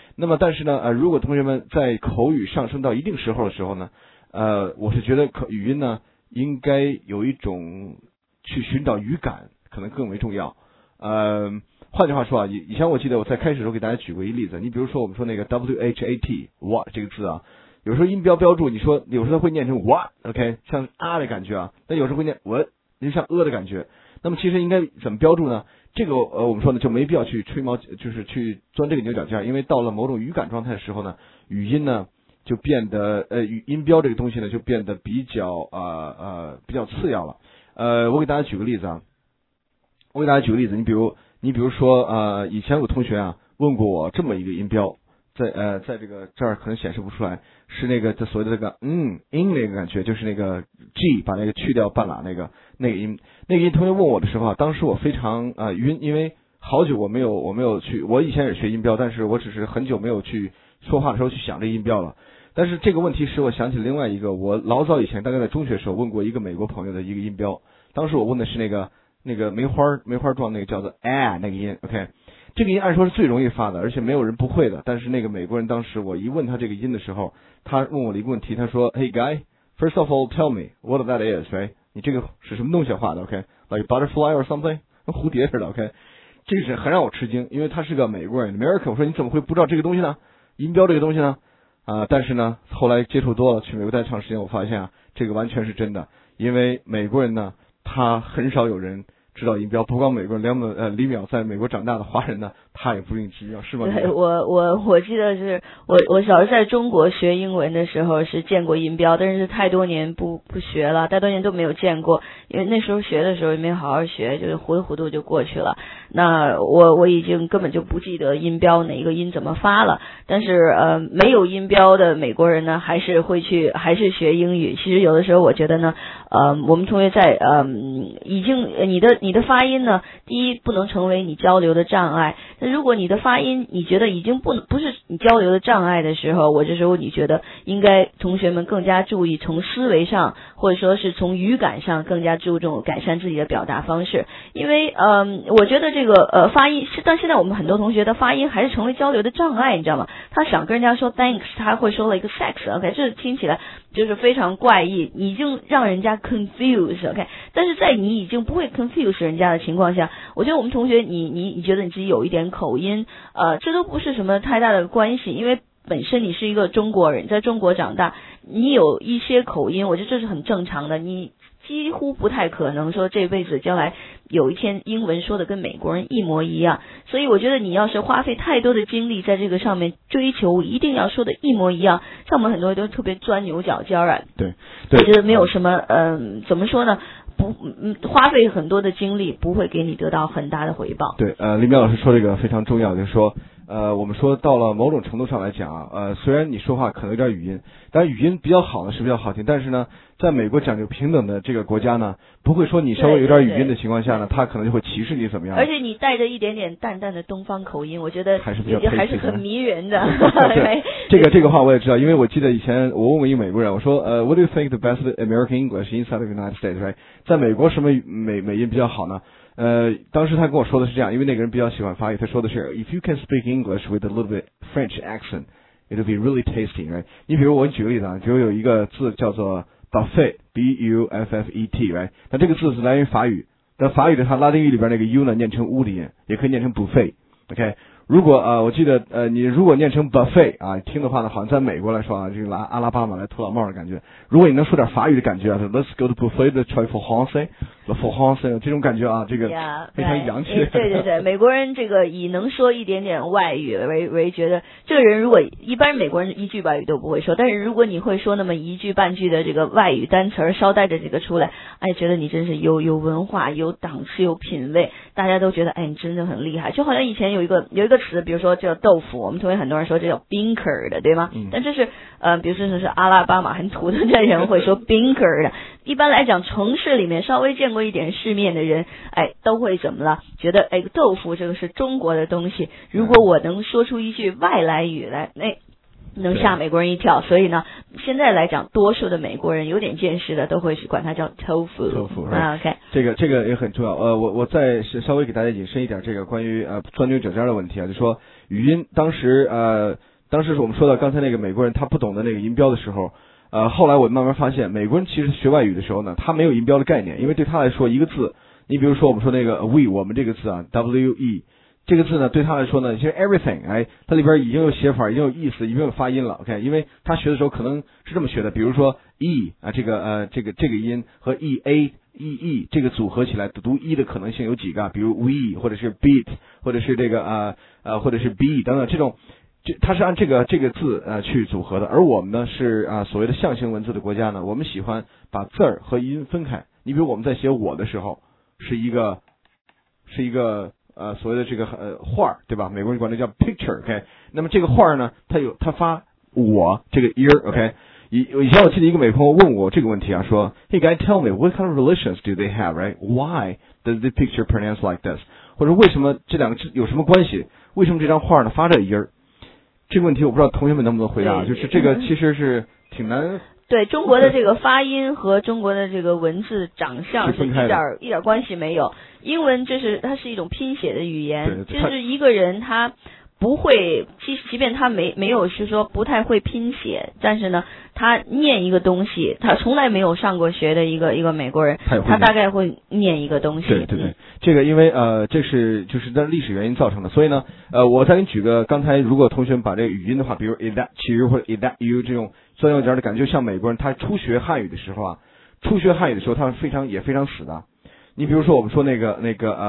那么但是呢如果同学们在口语上升到一定时候的时候呢我是觉得语音呢应该有一种去寻找语感可能更为重要。换句话说啊，以前我记得我在开始的时候给大家举过一例子，你比如说我们说那个 WHAT 这个字啊，有时候音标标注，你说有时候会念成 what，OK， 像啊的感觉啊，但有时候会念 what， 就像的感觉。那么其实应该怎么标注呢？这个我们说呢就没必要去吹毛，就是去钻这个牛角尖，因为到了某种语感状态的时候呢，语音呢就变得音标这个东西呢就变得比较次要了。我给大家举个例子啊，你比如说以前有同学啊问过我这么一个音标，在这儿可能显示不出来，是那个所谓的这个那个感觉，就是那个 G 把那个去掉半拉那个音，同学问我的时候啊，当时我非常晕，因为好久我没有去，我以前也学音标，但是我只是很久没有去说话的时候去想这音标了。但是这个问题使我想起另外一个，我老早以前大概在中学时候问过一个美国朋友的一个音标，当时我问的是那个梅花状那个叫做那个音 ，OK， 这个音按说是最容易发的，而且没有人不会的。但是那个美国人当时我一问他这个音的时候，他问我的一个问题，他说 ：“Hey guy, first of all, tell me what that is, right？ 你这个是什么东西画的 ？OK，like butterfly or something， 跟蝴蝶似的 ，OK。”这个是很让我吃惊，因为他是个美国人 ，American。我说你怎么会不知道这个东西呢？音标这个东西呢？但是呢，后来接触多了，去美国待长时间，我发现啊，这个完全是真的，因为美国人呢，他很少有人知道音标，不光美国人，李淼在美国长大的华人呢，他也不一定知道，是吗？ 对，我记得是我小时候在中国学英文的时候是见过音标，但是太多年不学了，太多年都没有见过，因为那时候学的时候也没好好学，就是糊里糊涂就过去了。那我已经根本就不记得音标哪一个音怎么发了，但是没有音标的美国人呢，还是学英语。其实有的时候我觉得呢，我们同学在已经你的发音呢，第一不能成为你交流的障碍。那如果你的发音你觉得已经不是你交流的障碍的时候，我这时候你觉得应该同学们更加注意从思维上或者说是从语感上更加注重改善自己的表达方式。因为我觉得这个发音但现在我们很多同学的发音还是成为交流的障碍，你知道吗？他想跟人家说 thanks， 他会说了一个 sex，OK， 这听起来就是非常怪异，已经让人家 confuse，OK， 但是在你已经不会 confuse 人家的情况下，我觉得我们同学你觉得你自己有一点口音，这都不是什么太大的关系，因为本身你是一个中国人，在中国长大，你有一些口音，我觉得这是很正常的，你几乎不太可能说这辈子将来有一天英文说的跟美国人一模一样，所以我觉得你要是花费太多的精力在这个上面追求一定要说的一模一样，像我们很多人都特别钻牛角尖啊。 对， 我觉得没有什么怎么说呢，花费很多的精力不会给你得到很大的回报。 对，李淼老师说这个非常重要，就是说我们说到了某种程度上来讲啊，虽然你说话可能有点语音，但语音比较好呢是比较好听，但是呢，在美国讲究平等的这个国家呢，不会说你稍微有点语音的情况下呢，他可能就会歧视你怎么样。 而且你带着一点点淡淡的东方口音，我觉得还是很迷人的。 对，这个话我也知道，因为我记得以前我问过一个美国人，我说What do you think the best American English inside the United States, right？ 在美国什么美音比较好呢？当时他跟我说的是这样，因为那个人比较喜欢法语，他说的是 If you can speak English with a little bit French accent, it'll be really tasty, right？ 你比如我举个例子啊，比如有一个字叫做 buffet, B-U-F-F-E-T, right？ 那这个字是来源于法语，但法语的它拉丁语里边那个 U 呢念成 U 的音，也可以念成 buffet, OK？如果我记得你如果念成 buffet 啊，听的话呢，好像在美国来说啊，这个阿拉巴马来土老帽的感觉。如果你能说点法语的感觉啊 ，Let's go to buffet de try for Hansen，le for Hansen 这种感觉啊，这个非常洋气。 对，美国人这个以能说一点点外语为觉得，这个人如果一般美国人一句外语都不会说，但是如果你会说那么一句半句的这个外语单词捎带着这个出来，哎，觉得你真是有文化、有档次、有品味，大家都觉得哎，你真的很厉害。就好像以前有一个词，比如说叫豆腐，我们同学很多人说这叫 binker 的，对吗？但这是比如说是阿拉巴马很土的人会说 binker 的。一般来讲，城市里面稍微见过一点世面的人，哎，都会怎么了？觉得哎，豆腐这个是中国的东西，如果我能说出一句外来语来，能吓美国人一跳。所以呢，现在来讲，多数的美国人有点见识的都会管它叫 tofu。OK， 这个也很重要。我再稍微给大家引申一点这个关于钻牛角尖的问题啊，就说语音当时是我们说到刚才那个美国人他不懂得那个音标的时候，后来我慢慢发现美国人其实学外语的时候呢，他没有音标的概念，因为对他来说一个字，你比如说我们说那个 we 我们这个字啊 we 这个字呢对他来说呢其实 everything 它里边已经有写法，已经有意思，已经有发音了 OK， 因为他学的时候可能是这么学的，比如说 e 这个音和 e 这个组合起来读 e 的可能性有几个，比如 we 或者是 beat 或者是这个或者是 be 等等这种，它是按这个字去组合的。而我们呢是所谓的象形文字的国家呢，我们喜欢把字儿和音分开。你比如我们在写我的时候是一个所谓的这个画，对吧？美国人管这叫 picture OK， 那么这个画呢它发我这个 ear OK。以前我记得一个美国朋友问我这个问题说 Hey guy tell me what kind of relations do they have right why does the picture pronounce like this， 或者为什么这两个有什么关系，为什么这张画呢发这音儿，这个问题我不知道同学们能不能回答，就是这个其实是挺难。 对，中国的这个发音和中国的这个文字长相是一点关系没有。英文它是一种拼写的语言，就是一个人他不会，即便他没有是说不太会拼写，但是呢，他念一个东西，他从来没有上过学的一个美国人，他大概会念一个东西。 对，这个因为这是就是在历史原因造成的，所以呢，我再给你举个，刚才如果同学们把这个语音的话，比如 is that you 或者 is that you 这种钻牛角的感觉，像美国人他初学汉语的时候他也非常死的。你比如说我们说那个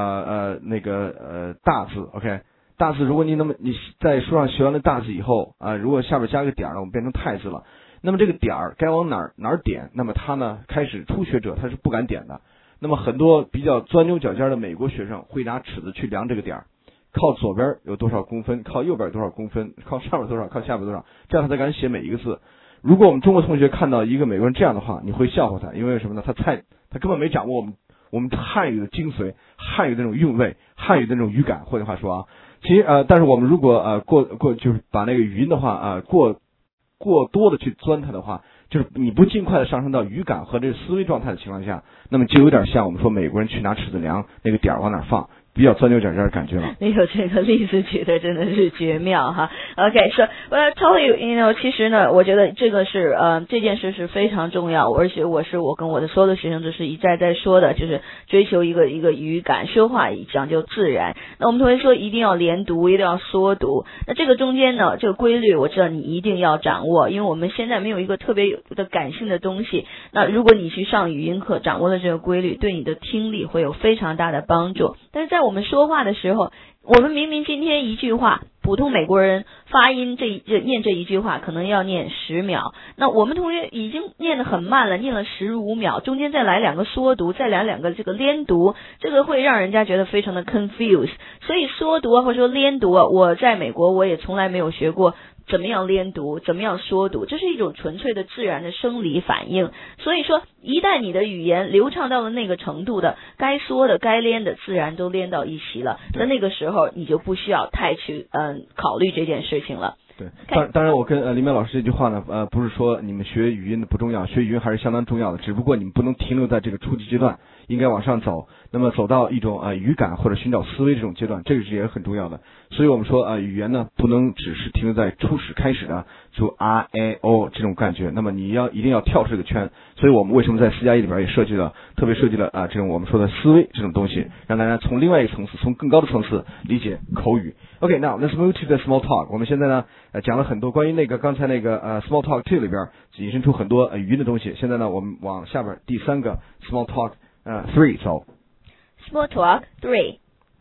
大字 OK。大字，如果你在书上学完了大字以后如果下边加个点呢，我们变成太字了。那么这个点该往哪儿点？那么他呢，开始初学者他是不敢点的。那么很多比较钻牛角尖的美国学生会拿尺子去量这个点，靠左边有多少公分，靠右边多少公分，靠上边多少，靠下边多少，这样他才敢写每一个字。如果我们中国同学看到一个美国人这样的话，你会笑话他，因为什么呢？他根本没掌握我们汉语的精髓，汉语的那种韵味，汉语的那种语感。换句话说其实但是我们如果就是把那个语音的话过多的去钻它的话，就是你不尽快的上升到语感和这个思维状态的情况下，那么就有点像我们说美国人去拿尺子量那个点往哪放，比较钻牛角尖的感觉了。 你有这个例子举的真的是绝妙哈。OK， so well I tell you， 其实呢，我觉得这个是这件事是非常重要，而且我跟我的所有的学生都是一再在说的，就是追求一个语感，说话讲究自然。那我们同学说一定要连读，一定要缩读。那这个中间呢，这个规律我知道你一定要掌握，因为我们现在没有一个特别有的感性的东西。那如果你去上语音课，掌握了这个规律，对你的听力会有非常大的帮助。但是在我们说话的时候，我们明明今天一句话，普通美国人发音念这一句话可能要念10秒，那我们同学已经念得很慢了，念了15秒，中间再来2个缩读，再来2个这个连读，这个会让人家觉得非常的 confused。 所以缩读或者说连读我在美国我也从来没有学过怎么样连读，怎么样缩读，这是一种纯粹的自然的生理反应。所以说一旦你的语言流畅到了那个程度的，该缩的该连的自然都连到一起了，那个时候你就不需要太去考虑这件事情了。 对，当然我跟林淼老师这句话呢不是说你们学语音的不重要，学语音还是相当重要的，只不过你们不能停留在这个初级阶段，应该往上走，那么走到一种语感或者寻找思维这种阶段，这个是也很重要的。所以我们说语言呢不能只是停留在初始开始的就o 这种感觉，那么你一定要跳出这个圈。所以我们为什么在4+1里边也特别设计了这种我们说的思维这种东西，让大家从另外一个层次，从更高的层次理解口语。Okay, now let's move to the small talk. 我们现在呢讲了很多关于刚才那个small talk 2里边引申出很多语音的东西。现在呢我们往下边第3个 small talk 3走。 Small talk 3.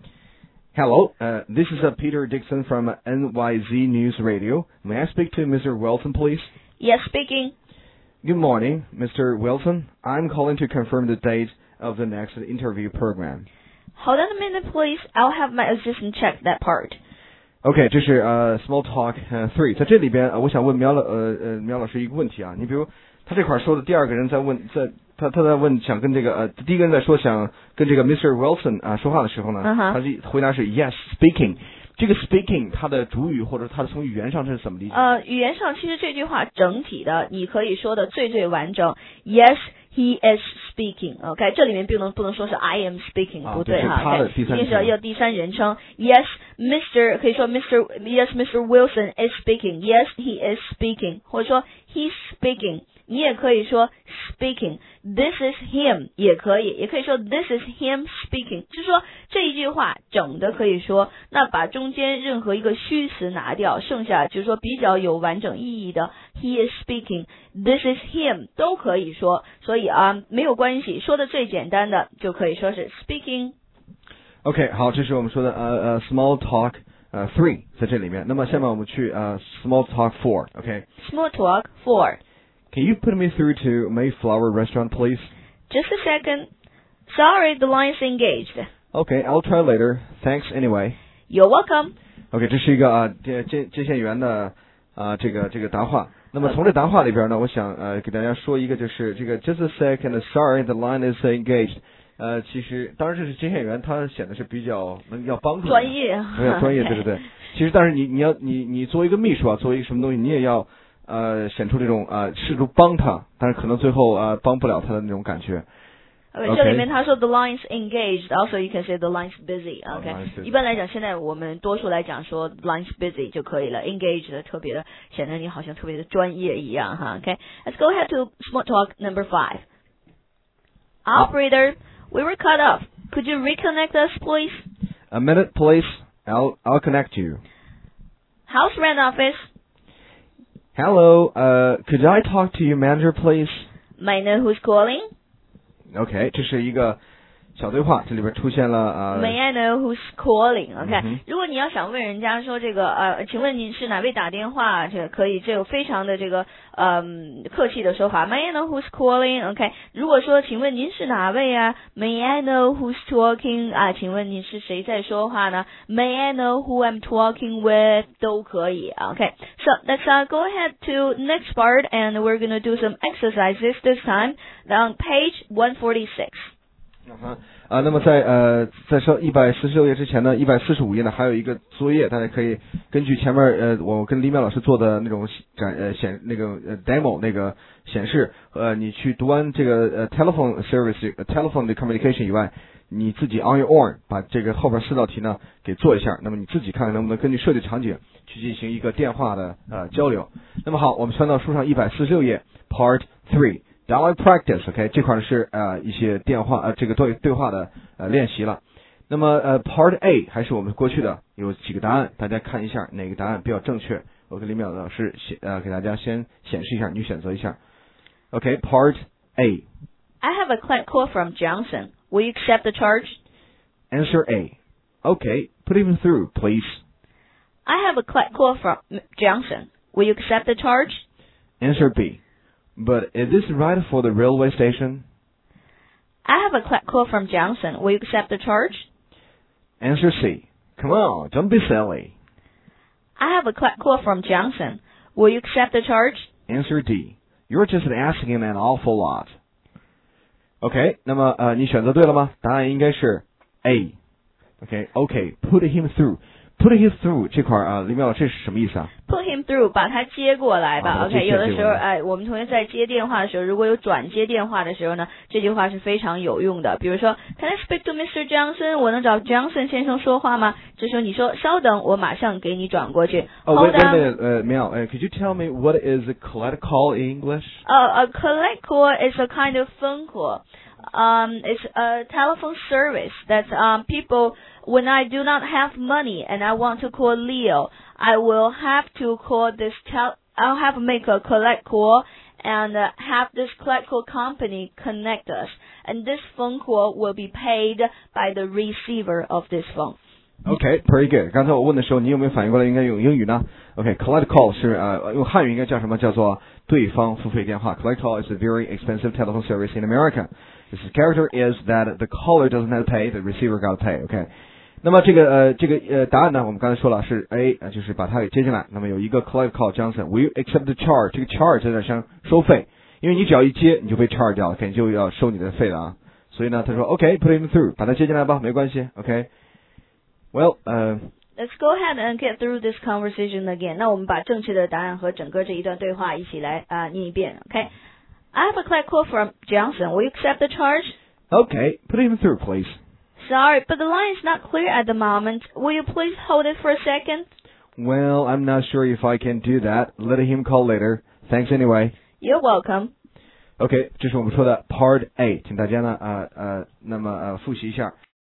Hello, this is Peter Dixon from NYZ News Radio. May I speak to Mr. Wilson, please? Yes, speaking. Good morning, Mr. Wilson. I'm calling to confirm the date of the next interview program. Hold on a minute, please. I'll have my assistant check that part. OK， 这是small talk 3。在这里边我想问苗老师一个问题你比如他这块说的第二个人在问，他在问想跟这个第一个人在说想跟这个 Mr. Wilson 说话的时候呢，他的回答是 yes speaking。这个 speaking 它的主语或者它的从语言上这是怎么理解？ 语言上其实这句话整体的你可以说的最完整 Yes, he is speaking。OK， 这里面不能说是 I am speaking， 不对哈。 OK， 一定是要第三人称。Yes, Mr. 可以说 Yes, Mr. Wilson is speaking. Yes, he is speaking， 或者说 he's speaking。你也可以说 speaking。This is him 也可以说 This is him speaking， 就是说这一句话整的可以说，那把中间任何一个虚词拿掉，剩下就是说比较有完整意义的 He is speaking, This is him 都可以说，所以没有关系，说的最简单的就可以说是 speaking。OK， 好，这是我们说的small talk 3在这里面。那么下面我们去small talk 4。OK，small talk 4。Can you put me through to Mayflower Restaurant, please? Just a second. Sorry, the line's engaged. Okay, I'll try later. Thanks anyway. You're welcome. Okay， 这是一个接线员的这个答话。那么从这答话里边呢，我想给大家说一个，就是这个 Just a second. Sorry, the line is engaged. 其实当然这是接线员，他显得是比较要帮助专业， 比较专业，对对对。其实但是你作为一个秘书啊，作为一个什么东西，你也要显出这种试图帮他，但是可能最后帮不了他的那种感觉。 这里面他说 the line's engaged, also you can say the line's busy. OK， 一般来讲，现在我们多数来讲说 line's busy 就可以了 ，engaged 特别的显得你好像特别的专业一样哈。OK，let's go ahead to small talk number 5. Operator, we were cut off. Could you reconnect us, please? A minute, please. I'll connect you. House rent office. Hello, could I talk to your manager, please? May I know who's calling? OK， 这是一个小对话，这里边出现了 May I know who's calling? OK，如果你要想问人家说这个请问你是哪位打电话？这个可以，这有非常的这个客气的说法。May I know who's calling? OK， 如果说请问您是哪位啊 ？May I know who's talking? 请问你是谁在说话呢 ？May I know who I'm talking with? 都可以。OK，so let's go ahead to next part and we're gonna do some exercises this time on page 146. 那么在上146页之前呢，145页呢还有一个作业，大家可以根据前面我跟李淼老师做的那种demo 那个显示，你去读完这个telephone service、telephone 的 communication 以外，你自己 on your own 把这个后边4道题呢给做一下，那么你自己看看能不能根据设计场景去进行一个电话的交流。那么好，我们翻到书上146页 Part 3。Dialog practice，OK， 这块呢是一些电话这个对话的练习了。那么Part A 还是我们过去的有几个答案，大家看一下哪个答案比较正确。我跟李淼老师给大家先显示一下，你选择一下。OK，Part A. I have a client call from Johnson. Will you accept the charge? Answer A. Okay, put him through, please. I have a client call from Johnson. Will you accept the charge? Answer B.But is this right for the railway station? I have a call from Johnson. Will you accept the charge? Answer C. Come on, don't be silly. I have a call from Johnson. Will you accept the charge? Answer D. You're just asking an awful lot. OK， 那么你选择对了吗？答案应该是 A. OK, put him through.Put him through 这块李淼老师这是什么意思啊 ？Put him through 把他接过来吧。OK， 有的时候我们同学在接电话的时候，如果有转接电话的时候呢，这句话是非常有用的。比如说 ，Can I speak to Mr. Johnson？ 我能找 Johnson 先生说话吗？这时候你说稍等，我马上给你转过去。 Hold on， 淼，could you tell me what is a collect call in English? A collect call is a kind of phone call. It's a telephone service that people.When I do not have money and I want to call Leo, I will have to call I'll have to make a collect call and have this collect call company connect us. And this phone call will be paid by the receiver of this phone. Okay, very good. 刚才我问的时候，你有没有反应过来应该用英语呢 ？Okay, collect call 是用汉语应该叫什么？叫做对方付费电话。Collect call is a very expensive telephone service in America.Its character is that the caller doesn't have to pay, the receiver got to pay. Okay. 那么这个答案呢，我们刚才说了是 A， 就是把它给接进来。那么有一个 collect call Johnson, will you accept the charge？ 这个 charge 在这像收费，因为你只要一接，你就被 charge 掉了，肯定就要收你的费了啊。所以呢，他说 OK, put him through， 把他接进来吧，没关系。OK。Well, let's go ahead and get through this conversation again. 那我们把正确的答案和整个这一段对话一起来念一遍。OK. I have a collect call from Johnson. Will you accept the charge? Okay, put him through, please. Sorry, but the line is not clear at the moment. Will you please hold it for a second? Well, I'm not sure if I can do that. Let him call later. Thanks anyway. You're welcome. OK， 这是我们说的 Part A， 请大家呢，那么复习一下。